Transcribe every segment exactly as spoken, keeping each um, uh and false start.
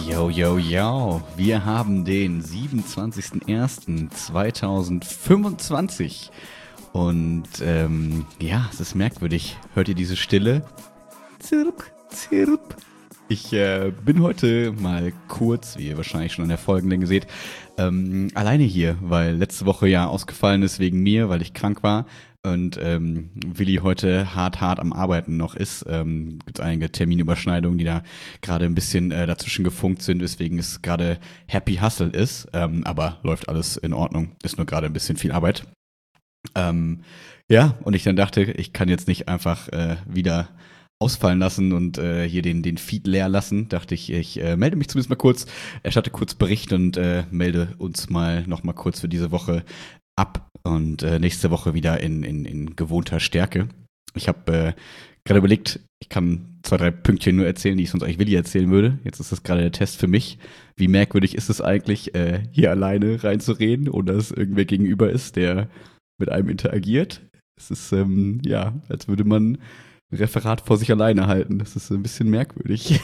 Yo, yo, yo, wir haben den siebenundzwanzigsten ersten zweitausendfünfundzwanzig und ähm, ja, es ist merkwürdig. Hört ihr diese Stille? Zirp, zirp. Ich äh, bin heute mal kurz, wie ihr wahrscheinlich schon an der Folgenlänge seht, ähm, alleine hier, weil letzte Woche ja ausgefallen ist wegen mir, weil ich krank war. Und ähm, Willi heute hart, hart am Arbeiten noch ist. Ähm, gibt einige Terminüberschneidungen, die da gerade ein bisschen äh, dazwischen gefunkt sind, weswegen es gerade Happy Hustle ist. Ähm, aber läuft alles in Ordnung. Ist nur gerade ein bisschen viel Arbeit. Ähm, ja, und ich dann dachte, ich kann jetzt nicht einfach äh, wieder ausfallen lassen und äh, hier den, den Feed leer lassen. Dachte ich, ich äh, melde mich zumindest mal kurz, erstatte kurz Bericht und äh, melde uns mal noch mal kurz für diese Woche ab. Und äh, nächste Woche wieder in, in, in gewohnter Stärke. Ich habe äh, gerade überlegt, ich kann zwei, drei Pünktchen nur erzählen, die ich sonst eigentlich Willi erzählen würde. Jetzt ist das gerade der Test für mich. Wie merkwürdig ist es eigentlich, äh, hier alleine reinzureden, ohne dass irgendwer gegenüber ist, der mit einem interagiert. Es ist, ähm, ja, als würde man ein Referat vor sich alleine halten. Das ist ein bisschen merkwürdig.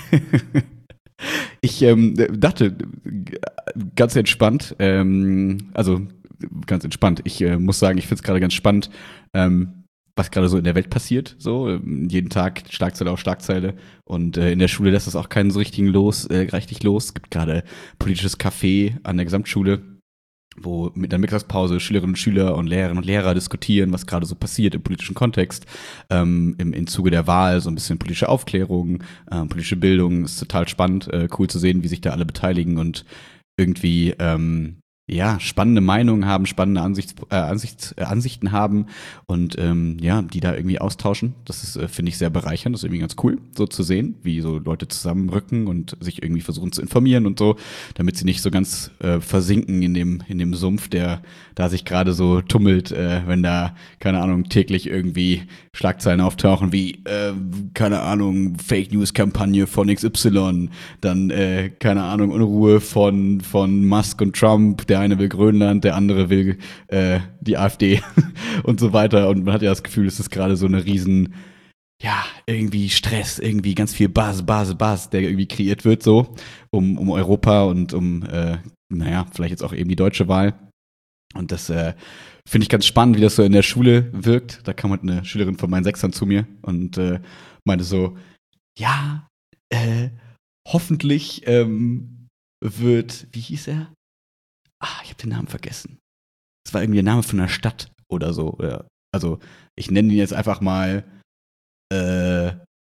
Ich ähm, dachte, ganz entspannt, ähm, also ganz entspannt. Ich äh, muss sagen, ich finde es gerade ganz spannend, ähm, was gerade so in der Welt passiert. So ähm, jeden Tag Schlagzeile auf Schlagzeile und äh, in der Schule lässt das auch keinen so richtigen los, äh, richtig los. Es gibt gerade politisches Café an der Gesamtschule, wo mit der Mittagspause Schülerinnen und Schüler und Lehrerinnen und Lehrer diskutieren, was gerade so passiert im politischen Kontext, ähm, im, im Zuge der Wahl, so ein bisschen politische Aufklärung, ähm, politische Bildung. Ist total spannend, äh, cool zu sehen, wie sich da alle beteiligen und irgendwie ähm, ja, spannende Meinungen haben, spannende Ansichts, äh, Ansichts, äh, Ansichten haben und ähm, ja, die da irgendwie austauschen. Das ist, äh, finde ich, sehr bereichernd. Das ist irgendwie ganz cool, so zu sehen, wie so Leute zusammenrücken und sich irgendwie versuchen zu informieren und so, damit sie nicht so ganz äh, versinken in dem in dem Sumpf, der da sich gerade so tummelt, äh, wenn da, keine Ahnung, täglich irgendwie Schlagzeilen auftauchen wie, äh, keine Ahnung, Fake-News-Kampagne von X Y, dann, äh, keine Ahnung, Unruhe von von Musk und Trump, der eine will Grönland, der andere will äh, die AfD und so weiter. Und man hat ja das Gefühl, es ist gerade so eine riesen, ja, irgendwie Stress, irgendwie ganz viel Buzz, Buzz, Buzz, der irgendwie kreiert wird so um, um Europa und um, äh, naja, vielleicht jetzt auch eben die deutsche Wahl. Und das äh, finde ich ganz spannend, wie das so in der Schule wirkt. Da kam halt eine Schülerin von meinen Sechsern zu mir und äh, meinte so, ja, äh, hoffentlich ähm, wird, wie hieß er? Ah, ich habe den Namen vergessen. Das war irgendwie der Name von einer Stadt oder so. Oder, also, ich nenne ihn jetzt einfach mal, äh,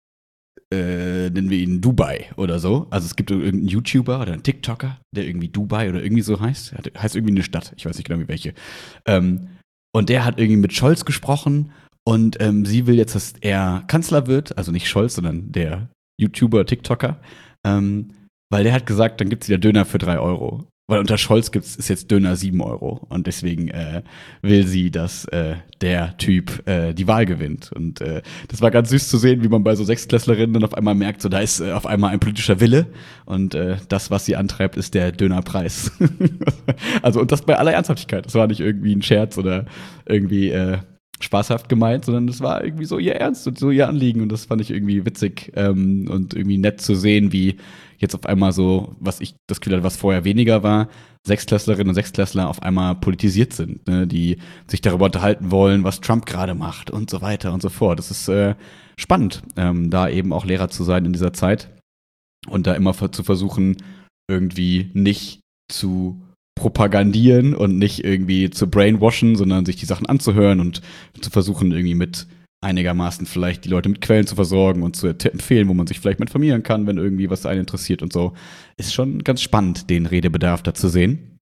äh, nennen wir ihn Dubai oder so. Also, es gibt irgendeinen YouTuber oder einen TikToker, der irgendwie Dubai oder irgendwie so heißt. Er heißt irgendwie eine Stadt. Ich weiß nicht genau, wie welche. Ähm, und der hat irgendwie mit Scholz gesprochen und ähm, sie will jetzt, dass er Kanzler wird. Also nicht Scholz, sondern der YouTuber, TikToker. Ähm, weil der hat gesagt, dann gibt's wieder Döner für drei Euro. Weil unter Scholz gibt's, ist jetzt Döner sieben Euro. Und deswegen äh, will sie, dass äh, der Typ äh, die Wahl gewinnt. Und äh, das war ganz süß zu sehen, wie man bei so Sechstklässlerinnen dann auf einmal merkt, so da ist äh, auf einmal ein politischer Wille. Und äh, das, was sie antreibt, ist der Dönerpreis. Also, und das bei aller Ernsthaftigkeit. Das war nicht irgendwie ein Scherz oder irgendwie äh, spaßhaft gemeint, sondern das war irgendwie so ihr Ernst und so ihr Anliegen. Und das fand ich irgendwie witzig ähm, und irgendwie nett zu sehen, wie jetzt auf einmal so, was ich das Gefühl hatte, was vorher weniger war, Sechstklässlerinnen und Sechstklässler auf einmal politisiert sind, ne, die sich darüber unterhalten wollen, was Trump gerade macht und so weiter und so fort. Das ist äh, spannend, ähm, da eben auch Lehrer zu sein in dieser Zeit und da immer zu versuchen, irgendwie nicht zu propagandieren und nicht irgendwie zu brainwashen, sondern sich die Sachen anzuhören und zu versuchen, irgendwie mit einigermaßen vielleicht die Leute mit Quellen zu versorgen und zu empfehlen, wo man sich vielleicht mit informieren kann, wenn irgendwie was einen interessiert und so. Ist schon ganz spannend, den Redebedarf da zu sehen.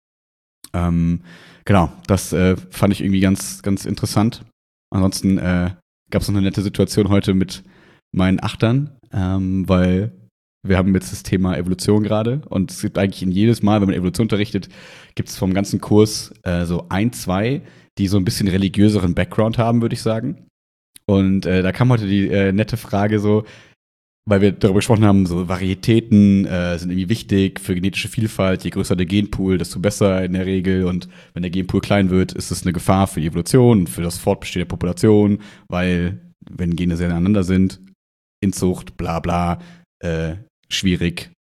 Ähm, genau, das äh, fand ich irgendwie ganz, ganz interessant. Ansonsten äh, gab es noch eine nette Situation heute mit meinen Achtern, ähm, weil wir haben jetzt das Thema Evolution gerade und es gibt eigentlich in jedes Mal, wenn man Evolution unterrichtet, gibt es vom ganzen Kurs äh, so ein, zwei, die so ein bisschen religiöseren Background haben, würde ich sagen. Und äh, da kam heute die äh, nette Frage so, weil wir darüber gesprochen haben, so Varietäten äh, sind irgendwie wichtig für genetische Vielfalt. Je größer der Genpool, desto besser in der Regel. Und wenn der Genpool klein wird, ist es eine Gefahr für die Evolution, für das Fortbestehen der Population, weil wenn Gene sehr aneinander sind, Inzucht, bla bla, äh, schwierig,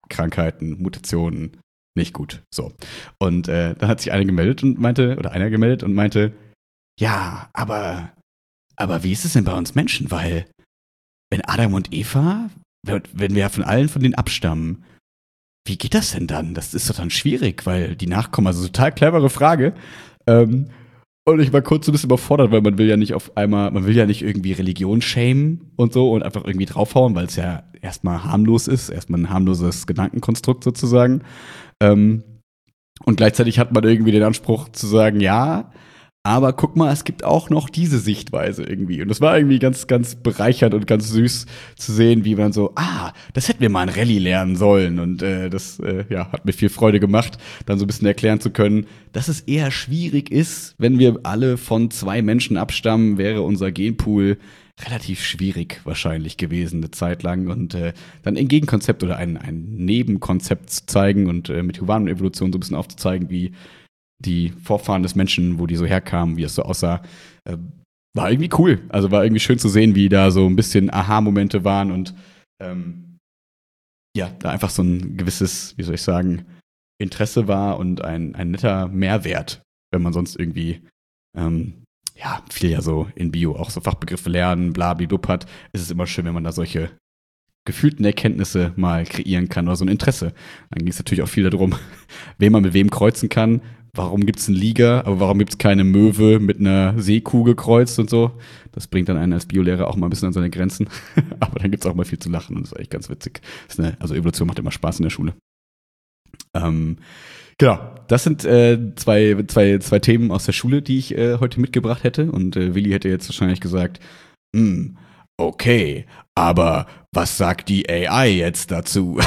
Krankheiten, Mutationen, nicht gut. So. Und äh, dann hat sich eine gemeldet und meinte, oder einer gemeldet und meinte, ja, aber, aber wie ist es denn bei uns Menschen? Weil, wenn Adam und Eva, wenn wir ja von allen von denen abstammen, wie geht das denn dann? Das ist doch dann schwierig, weil die Nachkommen, also total clevere Frage. Ähm, und ich war kurz so ein bisschen überfordert, weil man will ja nicht auf einmal, man will ja nicht irgendwie Religion shamen und so und einfach irgendwie draufhauen, weil es ja erstmal harmlos ist, erstmal ein harmloses Gedankenkonstrukt sozusagen. Ähm, und gleichzeitig hat man irgendwie den Anspruch zu sagen, ja, aber guck mal, es gibt auch noch diese Sichtweise irgendwie. Und das war irgendwie ganz, ganz bereichernd und ganz süß zu sehen, wie man so, ah, das hätten wir mal in Rallye lernen sollen. Und äh, das äh, ja, hat mir viel Freude gemacht, dann so ein bisschen erklären zu können, dass es eher schwierig ist, wenn wir alle von zwei Menschen abstammen, wäre unser Genpool relativ schwierig wahrscheinlich gewesen eine Zeit lang. Und äh, dann ein Gegenkonzept oder ein, ein Nebenkonzept zu zeigen und äh, mit Humanevolution so ein bisschen aufzuzeigen, wie die Vorfahren des Menschen, wo die so herkamen, wie es so aussah, äh, war irgendwie cool. Also war irgendwie schön zu sehen, wie da so ein bisschen Aha-Momente waren und ähm, ja, da einfach so ein gewisses, wie soll ich sagen, Interesse war und ein, ein netter Mehrwert, wenn man sonst irgendwie ähm, ja, viel ja so in Bio auch so Fachbegriffe lernen, blablabla hat, ist es immer schön, wenn man da solche gefühlten Erkenntnisse mal kreieren kann oder so ein Interesse. Dann ging es natürlich auch viel darum, wen man mit wem kreuzen kann. Warum gibt es einen Liger, aber warum gibt es keine Möwe mit einer Seekuh gekreuzt und so? Das bringt dann einen als Biolehrer auch mal ein bisschen an seine Grenzen. Aber dann gibt es auch mal viel zu lachen und das ist eigentlich ganz witzig. Ist eine, also Evolution macht immer Spaß in der Schule. Ähm, genau, das sind äh, zwei, zwei, zwei Themen aus der Schule, die ich äh, heute mitgebracht hätte. Und äh, Willi hätte jetzt wahrscheinlich gesagt, hm, okay, aber was sagt die A I jetzt dazu?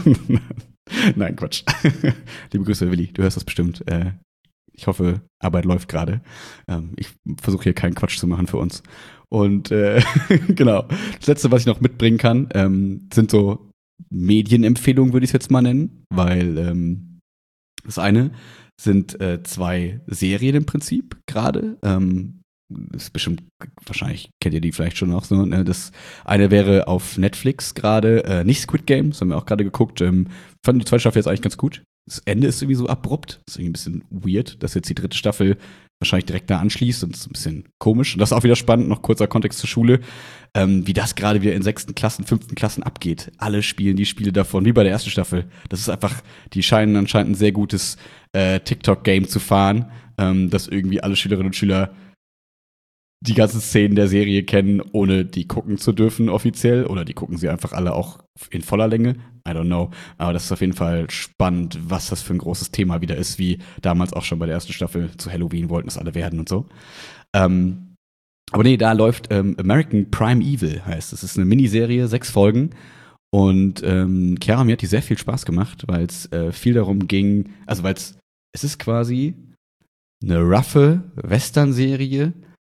Nein, Quatsch. Liebe Grüße, Willi, du hörst das bestimmt. Äh, ich hoffe, Arbeit läuft gerade. Ähm, ich versuche hier keinen Quatsch zu machen für uns. Und äh, genau, das Letzte, was ich noch mitbringen kann, ähm, sind so Medienempfehlungen, würde ich es jetzt mal nennen. Weil ähm, das eine sind äh, zwei Serien im Prinzip gerade. Ähm, das ist bestimmt, wahrscheinlich kennt ihr die vielleicht schon noch so. Ne? Das eine wäre auf Netflix gerade, äh, nicht Squid Game, das haben wir auch gerade geguckt. Ähm, fand die zweite Staffel jetzt eigentlich ganz gut. Das Ende ist irgendwie so abrupt. Das ist irgendwie ein bisschen weird, dass jetzt die dritte Staffel wahrscheinlich direkt da anschließt und das ist ein bisschen komisch. Und das ist auch wieder spannend, noch kurzer Kontext zur Schule, ähm, wie das gerade wieder in sechsten Klassen, fünften Klassen abgeht. Alle spielen die Spiele davon, wie bei der ersten Staffel. Das ist einfach, die scheinen anscheinend ein sehr gutes äh, TikTok-Game zu fahren, ähm, dass irgendwie alle Schülerinnen und Schüler die ganzen Szenen der Serie kennen, ohne die gucken zu dürfen offiziell. Oder die gucken sie einfach alle auch in voller Länge. I don't know. Aber das ist auf jeden Fall spannend, was das für ein großes Thema wieder ist, wie damals auch schon bei der ersten Staffel zu Halloween wollten es alle werden und so. Ähm, aber nee, da läuft ähm, American Prime Evil, heißt es. Es ist eine Miniserie, sechs Folgen. Und ähm, Chiara, mir hat die sehr viel Spaß gemacht, weil es äh, viel darum ging, also weil es, es ist quasi eine roughe Western-Serie,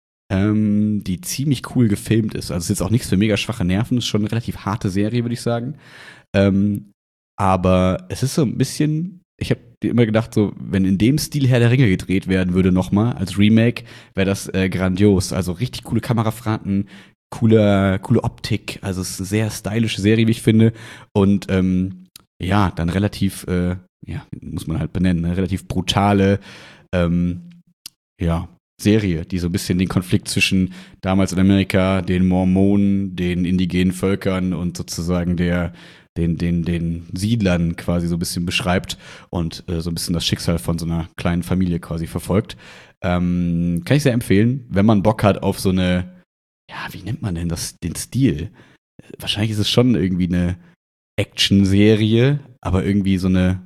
Ähm, die ziemlich cool gefilmt ist. Also es ist jetzt auch nichts für mega schwache Nerven, ist schon eine relativ harte Serie, würde ich sagen. Ähm, aber es ist so ein bisschen, ich habe dir immer gedacht, so, wenn in dem Stil Herr der Ringe gedreht werden würde nochmal, als Remake, wäre das äh, grandios. Also richtig coole Kamerafahrten, coole, coole Optik, also es ist eine sehr stylische Serie, wie ich finde. Und ähm, ja, dann relativ, äh, ja, muss man halt benennen, ne? Relativ brutale, ähm, ja, Serie, die so ein bisschen den Konflikt zwischen damals in Amerika, den Mormonen, den indigenen Völkern und sozusagen der, den, den, den Siedlern quasi so ein bisschen beschreibt und äh, so ein bisschen das Schicksal von so einer kleinen Familie quasi verfolgt. Ähm, kann ich sehr empfehlen, wenn man Bock hat auf so eine, ja, wie nennt man denn das, den Stil? Wahrscheinlich ist es schon irgendwie eine Action-Serie, aber irgendwie so eine,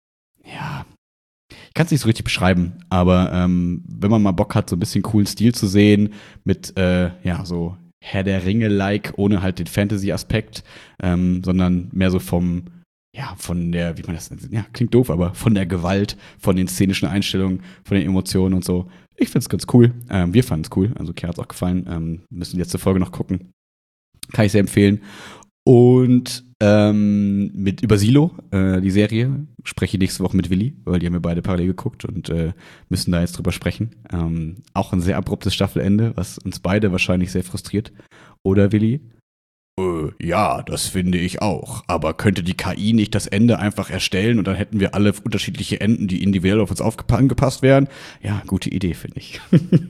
ja, ich kann es nicht so richtig beschreiben, aber ähm, wenn man mal Bock hat, so ein bisschen coolen Stil zu sehen, mit, äh, ja, so Herr der Ringe-like, ohne halt den Fantasy-Aspekt, ähm, sondern mehr so vom, ja, von der, wie man das nennt, ja, klingt doof, aber von der Gewalt, von den szenischen Einstellungen, von den Emotionen und so. Ich find's ganz cool. Ähm, wir fanden es cool, also Kerr hat's auch gefallen. Ähm, müssen die letzte Folge noch gucken. Kann ich sehr empfehlen. Und ähm, mit über Silo, äh, die Serie, spreche ich nächste Woche mit Willi, weil die haben wir beide parallel geguckt und äh, müssen da jetzt drüber sprechen. Ähm, auch ein sehr abruptes Staffelende, was uns beide wahrscheinlich sehr frustriert. Oder, Willi? Äh, ja, das finde ich auch. Aber könnte die K I nicht das Ende einfach erstellen und dann hätten wir alle unterschiedliche Enden, die individuell auf uns aufgepa- angepasst wären? Ja, gute Idee, finde ich.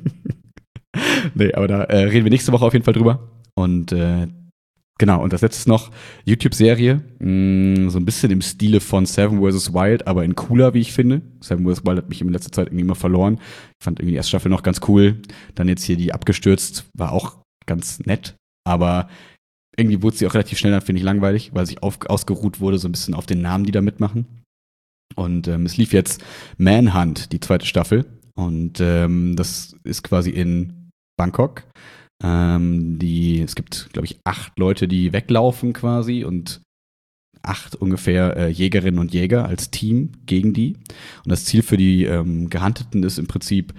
Nee, aber da äh, reden wir nächste Woche auf jeden Fall drüber. Und äh, genau, und das letzte ist noch YouTube-Serie. Mh, so ein bisschen im Stile von Seven versus. Wild, aber in cooler, wie ich finde. Seven versus. Wild hat mich in letzter Zeit irgendwie immer verloren. Ich fand irgendwie die erste Staffel noch ganz cool. Dann jetzt hier die abgestürzt, war auch ganz nett. Aber irgendwie wurde sie auch relativ schnell, dann finde ich langweilig, weil sich auf, ausgeruht wurde, so ein bisschen auf den Namen, die da mitmachen. Und ähm, es lief jetzt Manhunt, die zweite Staffel. Und ähm, das ist quasi in Bangkok. Ähm, die, es gibt, glaube ich, acht Leute, die weglaufen quasi und acht ungefähr äh, Jägerinnen und Jäger als Team gegen die. Und das Ziel für die ähm, Gehunteten ist im Prinzip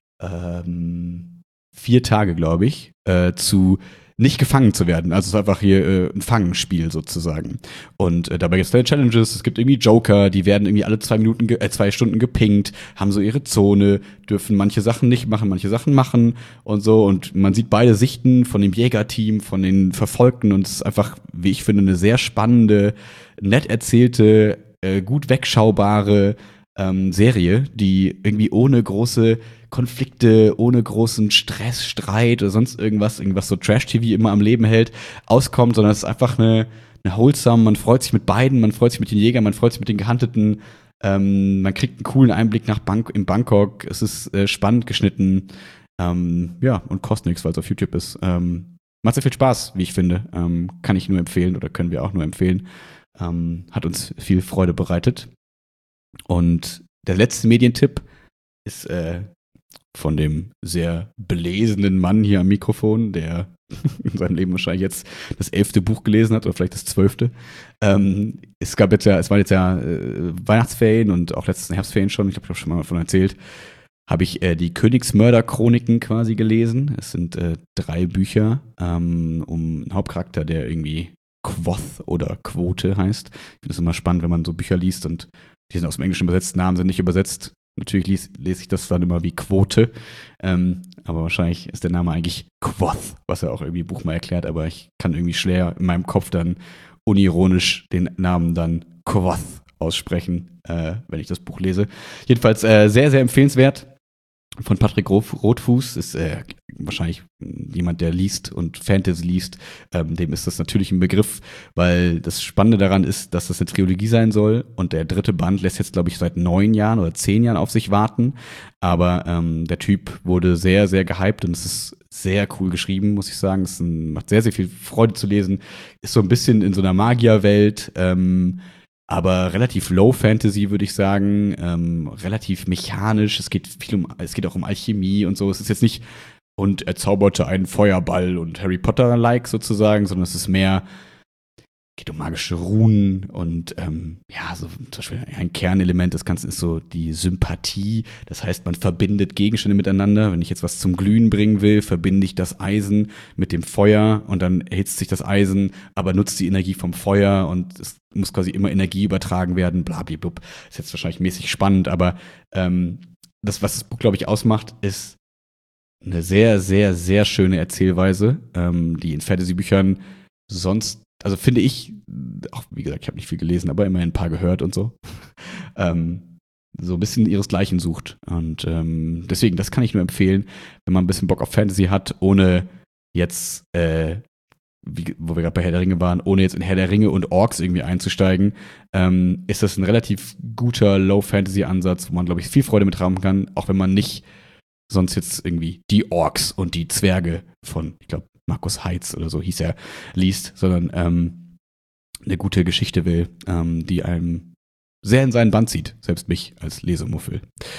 ähm, vier Tage, glaube ich, äh, zu nicht gefangen zu werden. Also es ist einfach hier äh, ein Fangenspiel sozusagen. Und äh, dabei gibt es kleine Challenges. Es gibt irgendwie Joker, die werden irgendwie alle zwei Minuten, ge- äh, zwei Stunden gepinkt, haben so ihre Zone, dürfen manche Sachen nicht machen, manche Sachen machen und so. Und man sieht beide Sichten von dem Jägerteam, von den Verfolgten. Und es ist einfach, wie ich finde, eine sehr spannende, nett erzählte, äh, gut wegschaubare ähm, Serie, die irgendwie ohne große Konflikte, ohne großen Stress, Streit oder sonst irgendwas, irgendwas so Trash-T V immer am Leben hält, auskommt, sondern es ist einfach eine, eine wholesome, man freut sich mit beiden, man freut sich mit den Jägern, man freut sich mit den Gehunteten, ähm, man kriegt einen coolen Einblick nach Bank in Bangkok, es ist äh, spannend geschnitten, ähm, ja, und kostet nichts, weil es auf YouTube ist. Ähm, macht sehr viel Spaß, wie ich finde, ähm, kann ich nur empfehlen oder können wir auch nur empfehlen. Ähm, hat uns viel Freude bereitet. Und der letzte Medientipp ist äh, von dem sehr belesenen Mann hier am Mikrofon, der in seinem Leben wahrscheinlich jetzt das elfte Buch gelesen hat oder vielleicht das zwölfte. Ähm, es gab jetzt ja, es waren jetzt ja äh, Weihnachtsferien und auch letzten Herbstferien schon, ich glaube, ich habe schon mal davon erzählt, habe ich äh, die Königsmörder-Chroniken quasi gelesen. Es sind äh, drei Bücher ähm, um einen Hauptcharakter, der irgendwie Quoth oder Quote heißt. Ich finde es immer spannend, wenn man so Bücher liest und die sind aus dem Englischen übersetzt, Namen sind nicht übersetzt. Natürlich lies, lese ich das dann immer wie Quote, ähm, aber wahrscheinlich ist der Name eigentlich Quoth, was er auch irgendwie im Buch mal erklärt, aber ich kann irgendwie schwer in meinem Kopf dann unironisch den Namen dann Quoth aussprechen, äh, wenn ich das Buch lese. Jedenfalls äh, sehr, sehr empfehlenswert. Von Patrick Rothfuß ist äh, wahrscheinlich jemand, der liest und Fantasy liest. Ähm, dem ist das natürlich ein Begriff, weil das Spannende daran ist, dass das eine Trilogie sein soll. Und der dritte Band lässt jetzt, glaube ich, seit neun Jahren oder zehn Jahren auf sich warten. Aber ähm, der Typ wurde sehr, sehr gehypt und es ist sehr cool geschrieben, muss ich sagen. Es ein, macht sehr, sehr viel Freude zu lesen. Ist so ein bisschen in so einer Magierwelt. Ähm, aber relativ Low Fantasy, würde ich sagen, ähm, relativ mechanisch. Es geht viel um, es geht auch um Alchemie und so. Es ist jetzt nicht, und er zauberte einen Feuerball und Harry Potter-like sozusagen, sondern es ist mehr, geht um magische Runen und ähm, ja, so zum Beispiel ein Kernelement des Ganzen ist so die Sympathie. Das heißt, man verbindet Gegenstände miteinander. Wenn ich jetzt was zum Glühen bringen will, verbinde ich das Eisen mit dem Feuer und dann erhitzt sich das Eisen, aber nutzt die Energie vom Feuer und es muss quasi immer Energie übertragen werden, blablabla. Ist jetzt wahrscheinlich mäßig spannend, aber ähm, das, was das Buch, glaube ich, ausmacht, ist eine sehr, sehr, sehr schöne Erzählweise, ähm, die in Fantasy-Büchern sonst, also finde ich, auch wie gesagt, ich habe nicht viel gelesen, aber immerhin ein paar gehört und so, ähm, so ein bisschen ihresgleichen sucht. Und ähm, deswegen, das kann ich nur empfehlen, wenn man ein bisschen Bock auf Fantasy hat, ohne jetzt, äh, wie, wo wir gerade bei Herr der Ringe waren, ohne jetzt in Herr der Ringe und Orks irgendwie einzusteigen, ähm, ist das ein relativ guter Low-Fantasy-Ansatz, wo man, glaube ich, viel Freude mit haben kann, auch wenn man nicht sonst jetzt irgendwie die Orks und die Zwerge von, ich glaube, Markus Heitz oder so hieß er, liest, sondern ähm, eine gute Geschichte will, ähm, die einem sehr in seinen Band zieht, selbst mich als Lesemuffel.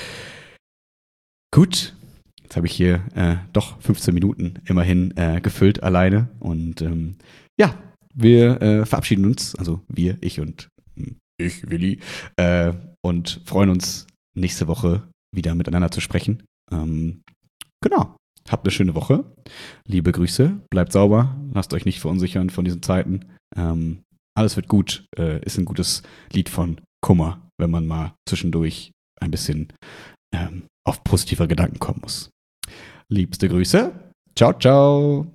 Gut, jetzt habe ich hier äh, doch fünfzehn Minuten immerhin äh, gefüllt alleine und ähm, ja, wir äh, verabschieden uns, also wir, ich und ich, Willi, äh, und freuen uns nächste Woche wieder miteinander zu sprechen. Ähm, genau. Habt eine schöne Woche. Liebe Grüße. Bleibt sauber. Lasst euch nicht verunsichern von diesen Zeiten. Ähm, alles wird gut. Äh, ist ein gutes Lied von Kummer, wenn man mal zwischendurch ein bisschen ähm, auf positive Gedanken kommen muss. Liebste Grüße. Ciao, ciao.